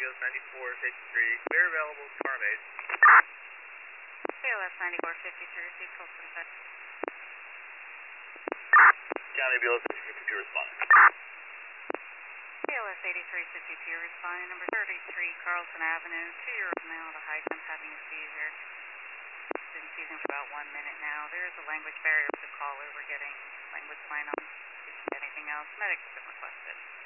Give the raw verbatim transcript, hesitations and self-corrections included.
S ninety-four fifty-three, clear available car mate. K O S ninety-four fifty-three, received Colson ten. County B L S fifty-two responding. K O S eighty-three fifty-two responding, number thirty-three Carlson Avenue, two-year-old male with a high temp having a seizure. Been seizing for about one minute now. There is a language barrier with the caller. We're getting language sign on. Anything else? Medics have been requested.